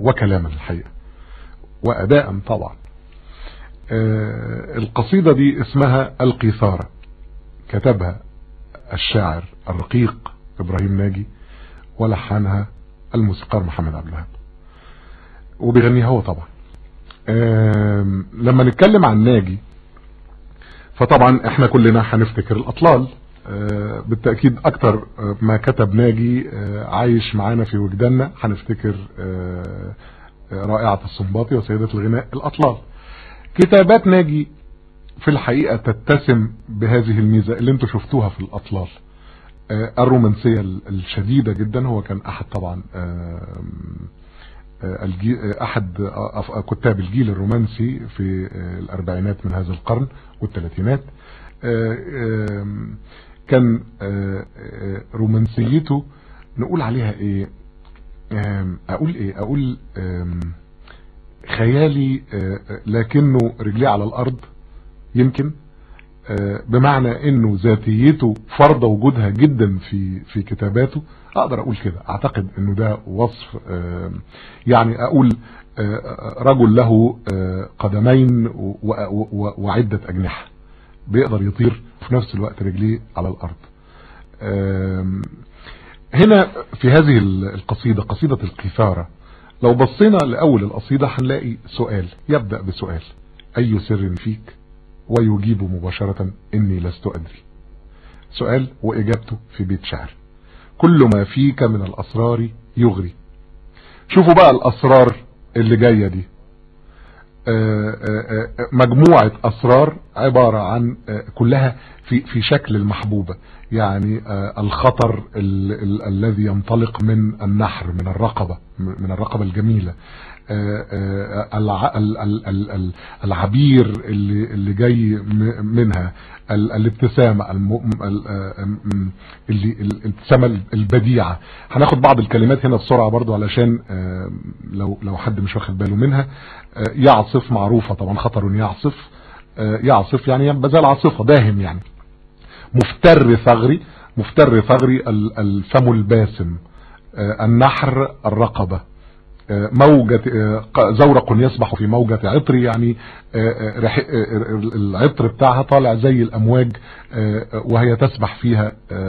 وكلاما الحقيقة وأداء طبعا. القصيدة دي اسمها القيثارة، كتبها الشاعر الرقيق إبراهيم ناجي ولحنها الموسيقار محمد عبد الوهاب وبيغنيها هو طبعا. لما نتكلم عن ناجي فطبعا احنا كلنا هنفتكر الأطلال، بالتأكيد اكتر ما كتب ناجي عايش معانا في وجداننا. هنفتكر رائعة السنباطي وسيدة الغناء الأطلال. كتابات ناجي في الحقيقة تتسم بهذه الميزة اللي انتوا شفتوها في الأطلال، الرومانسية الشديدة جدا. هو كان احد طبعا احد كتاب الجيل الرومانسي في الاربعينات من هذا القرن والثلاثينات. كان رومانسيته نقول عليها ايه، اقول خيالي لكنه رجليه على الارض، يمكن بمعنى انه ذاتيته فرض وجودها جدا في كتاباته. اقدر اقول كده، اعتقد انه ده وصف، يعني اقول رجل له قدمين وعدة اجنحة، بيقدر يطير في نفس الوقت رجليه على الارض. هنا في هذه القصيدة، قصيدة القيثارة، لو بصينا لأول القصيدة هنلاقي سؤال يبدأ بسؤال: أي سر فيك؟ ويجيب مباشرة: إني لست أدري. سؤال وإجابته في بيت شعر: كل ما فيك من الأسرار يغري. شوفوا بقى الأسرار اللي جاية دي، مجموعة أسرار عبارة عن كلها في شكل المحبوبة، يعني الخطر الذي ينطلق من النحر، من الرقبة الجميلة، العبير اللي جاي منها، الابتسامة الابتسامة البديعة. هناخد بعض الكلمات هنا بسرعة برضو علشان لو حد مش واخد باله منها. يعصف معروفة طبعا، خطر يعصف، يعصف يعني بزال عاصفة، داهم يعني. مفتر ثغري الفم الباسم، النحر الرقبة، موجة زورق يسبح في موجة عطري، يعني العطر بتاعها طالع زي الأمواج وهي تسبح فيها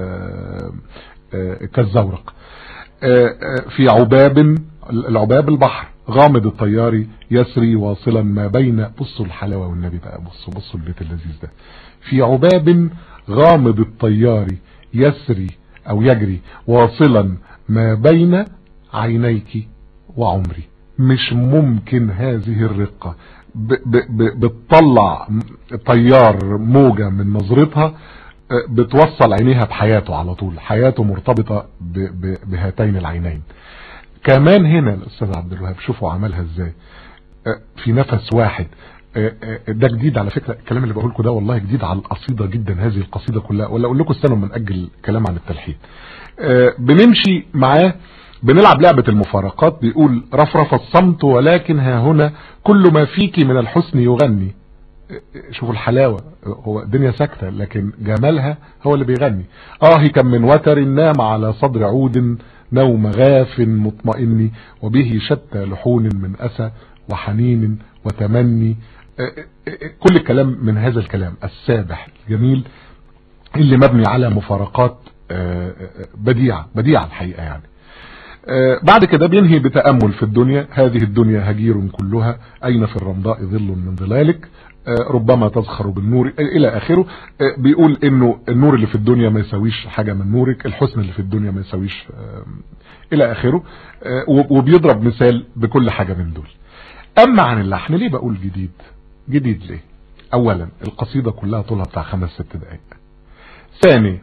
كالزورق. في العباب البحر، غامض الطيار يسري واصلا ما بين. بصوا الحلاوة والنبي بقى، بصوا البيت اللذيذ ده. في عباب غامض الطيار يسري أو يجري واصلا ما بين عينيك وعمري. مش ممكن هذه الرقة بتطلع طيار موجة من نظرتها، بتوصل عينيها بحياته على طول، حياته مرتبطة بهاتين العينين. كمان هنا الأستاذ عبد الوهاب شوفوا عملها ازاي في نفس واحد. ده جديد على فكرة، الكلام اللي بقول لكم ده والله جديد على القصيدة جدا، هذه القصيدة كلها. ولا اقول لكم استنوا من اجل كلام عن التلحين. بنمشي معاه، بنلعب لعبة المفارقات. بيقول: رفرف الصمت ولكن ها هنا كل ما فيك من الحسن يغني. شوفوا الحلاوة، هو الدنيا ساكتة لكن جمالها هو اللي بيغني. كم من وتر نام على صدر عود نوم غاف مطمئن، وبه شتى لحون من أسى وحنين وتمني. كل الكلام من هذا الكلام السابح الجميل اللي مبني على مفارقات بديعة الحقيقة يعني. بعد كده بينهي بتأمل في الدنيا: هذه الدنيا هجير كلها، أين في الرمضاء ظل من ظلالك، ربما تزخر بالنور، إلى آخره. بيقول إنه النور اللي في الدنيا ما يساويش حاجة من نورك، الحسن اللي في الدنيا ما يساويش، إلى آخره. وبيضرب مثال بكل حاجة من دول. أما عن اللحن، ليه بقول جديد ليه؟ أولا القصيدة كلها طولها بتاع 5-6 دقائق. ثاني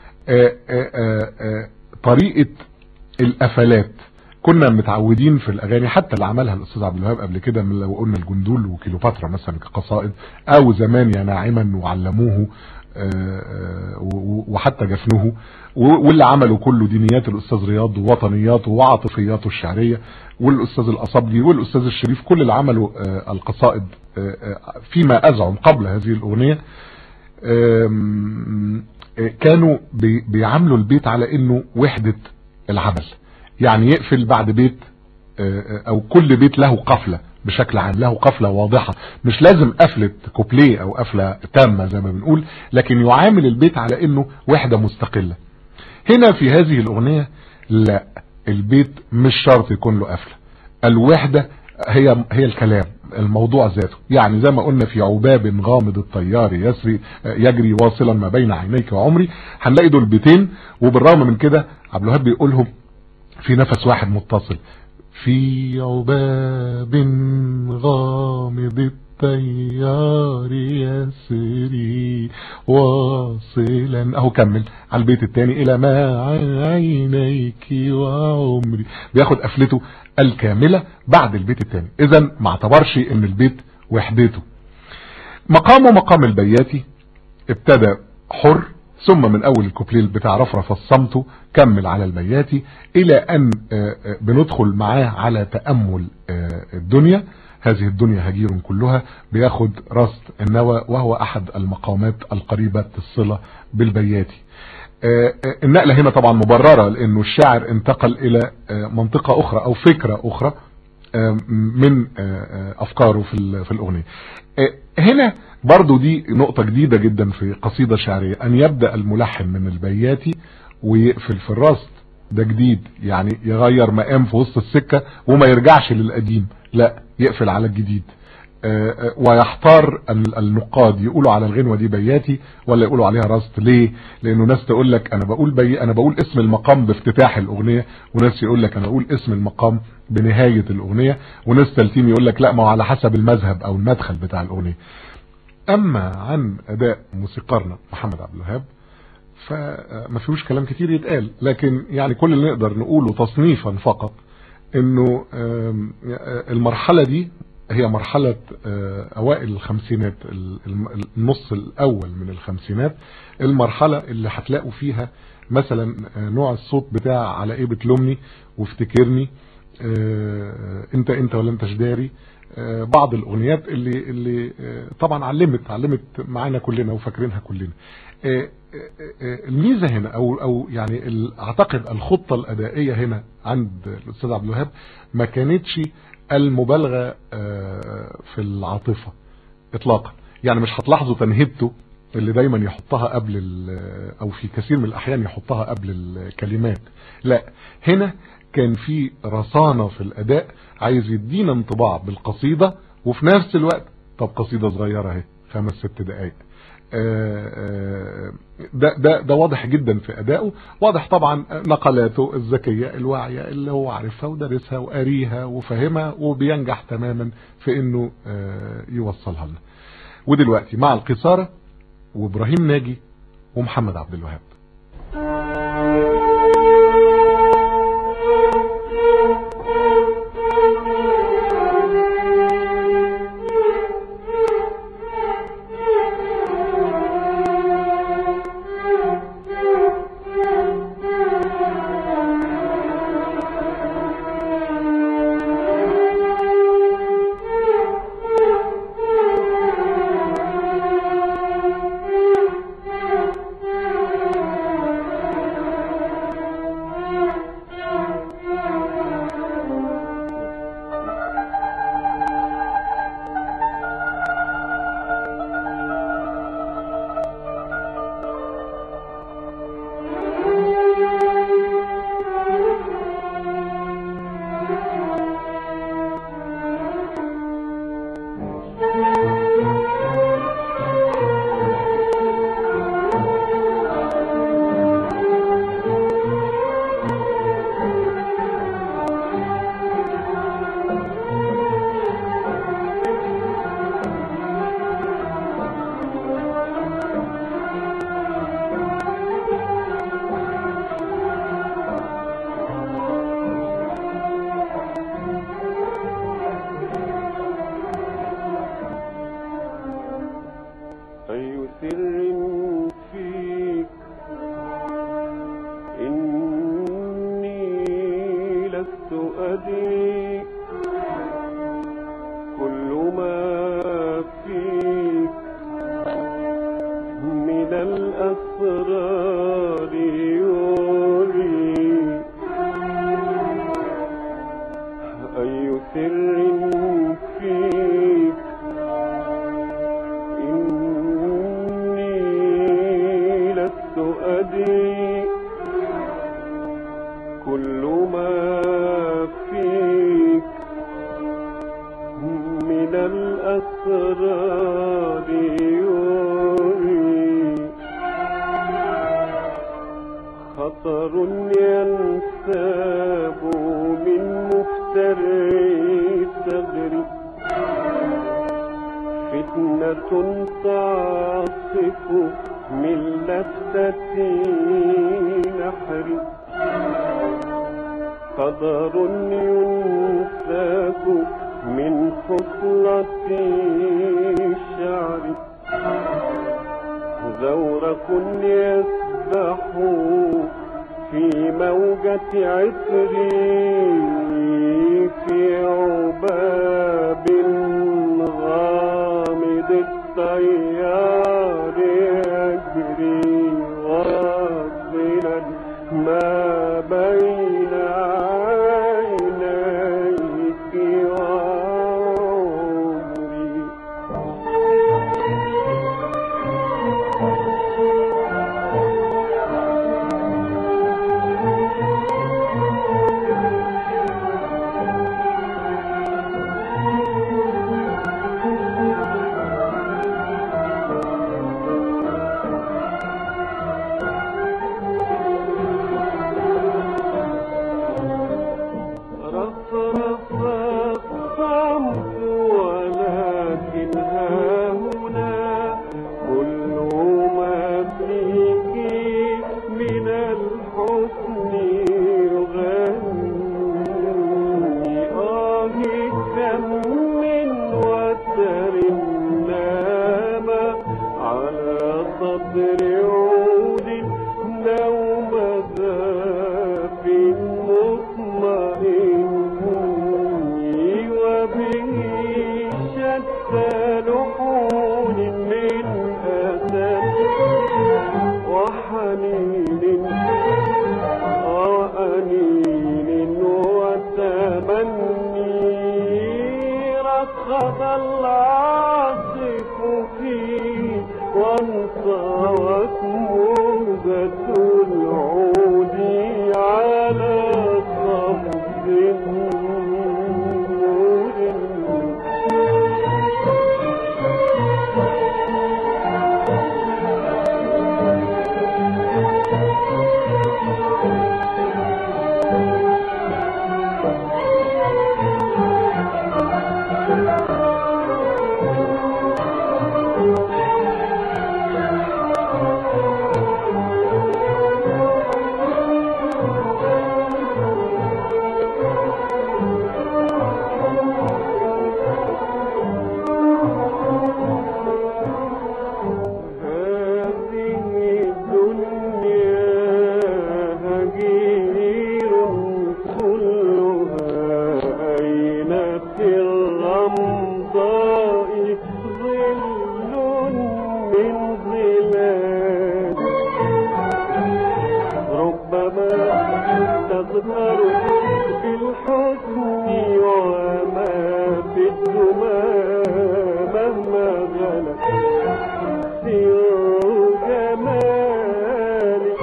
طريقة القفلات. كنا متعودين في الاغاني حتى اللي عملها الاستاذ عبد الوهاب قبل كده، لو قلنا الجندول وكيلوباترا مثلا كقصائد، او زمان يا ناعما وعلموه، وحتى جفنوه، واللي عملوا كله دينيات الاستاذ رياض ووطنياته وعاطفياته الشعرية، والاستاذ الأصبجي والاستاذ الشريف، كل اللي عملوا القصائد فيما ازعم قبل هذه الاغنية، كانوا بيعملوا البيت على انه وحدة العمل، يعني يقفل بعد بيت او كل بيت له قفلة بشكل عام، له قفلة واضحة، مش لازم قفلة كوبليه او قفلة تامة زي ما بنقول، لكن يعامل البيت على انه وحدة مستقلة. هنا في هذه الاغنية لا، البيت مش شرط يكون له قفلة، الوحدة هي الكلام، الموضوع ذاته. يعني زي ما قلنا في عباب غامض الطيار يجري واصلا ما بين عينيك وعمري، هنلاقي دول بيتين، وبالرغم من كده عبد الوهاب بيقولهم في نفس واحد متصل. في عباب غامض الطيار يسري واصلا، اهو كمل على البيت الثاني الى ما عينيك وعمري، بياخد قفلته الكاملة بعد البيت الثاني. اذا ما اعتبرش ان البيت وحدته. مقامه مقام البياتي، ابتدى حر، ثم من اول الكوبليه بتاع رفرف الصمت كمل على البياتي، الى ان بندخل معاه على تأمل الدنيا. هذه الدنيا هجير كلها، بياخد رصد النوى، وهو احد المقامات القريبة الصلة بالبياتي. النقلة هنا طبعا مبررة، لانه الشاعر انتقل الى منطقة اخرى او فكرة اخرى من افكاره في الاغنية. هنا برضو دي نقطة جديدة جدا في قصيدة شعرية، ان يبدأ الملحن من البياتي ويقفل في الرصد. ده جديد، يعني يغير مقام في وسط السكة وما يرجعش للقديم، لا يقفل على الجديد. ويحتار النقاد يقولوا على الغنوة دي بياتي ولا يقولوا عليها رصد. ليه؟ لانه ناس تقول لك انا بقول اسم المقام بافتتاح الاغنية، وناس يقول لك انا بقول اسم المقام بنهاية الاغنية، وناس تالتين يقول لك لا، ما هو على حسب المذهب او المدخل بتاع الاغنية. اما عن اداء موسيقارنا محمد عبد الوهاب فما فيهوش كلام كتير يتقال، لكن يعني كل اللي نقدر نقوله تصنيفا فقط انه المرحلة دي هي مرحلة اوائل الخمسينات، النص الاول من الخمسينات، المرحلة اللي هتلاقوا فيها مثلا نوع الصوت بتاع على ايه بتلومني وافتكرني، انت ولا انت جداري، بعض الاغنيات اللي طبعا علمت معانا كلنا وفاكرينها كلنا. الميزة هنا او يعني اعتقد الخطة الادائية هنا عند الاستاذ عبد الوهاب ما كانتش المبالغة في العاطفة اطلاقا. يعني مش هتلاحظوا تنهيبته اللي دايما يحطها قبل او في كثير من الاحيان يحطها قبل الكلمات، لا، هنا كان في رصانة في الاداء، عايز يدينا انطباع بالقصيدة، وفي نفس الوقت طب قصيدة صغيرة اهي 5-6 دقائق. ده واضح جدا في ادائه، واضح طبعا نقلاته الذكية الواعية اللي هو عارفها ودرسها وقاريها وفهمها، وبينجح تماما في انه يوصلها لنا. ودلوقتي مع القصارى وابراهيم ناجي ومحمد عبد الوهاب. سر فيك إني لست أدري كل ما فيك من الأسرار يوري خطر ينساب من مفتري ثغري فتنة تعصف من لفتة نحري قدر ينساك من خصلة شعري زورق يسبح في موجة عطري في عباب غامض التيار يجري واصلا ما بين عينيك وعمري رقص العاصف فيه وانصوت موجة العود على صمت تظهر بالحسن وما في الدمى مهما غلت سر جمالك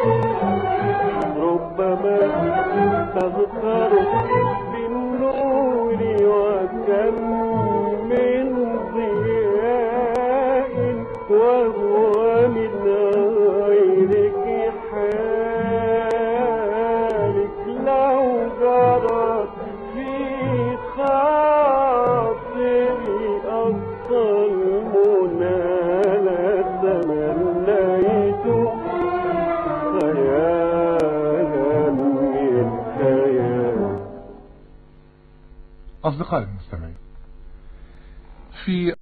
ربما تظهر بالنور وكم من ضياء وهو من غيرك حالك لو جرت في خاطري أقصى المنى لتمنيت خيالا من خيال. أصدقائي المستمعين، في